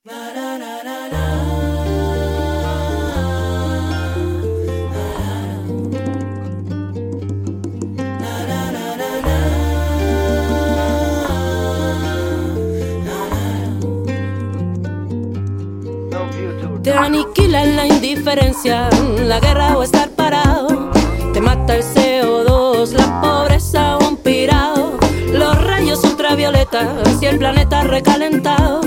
Te aniquila la indiferencia, la guerra o estar parado. Te mata el CO2, la pobreza o un pirado. Los rayos ultravioletas y el planeta recalentado.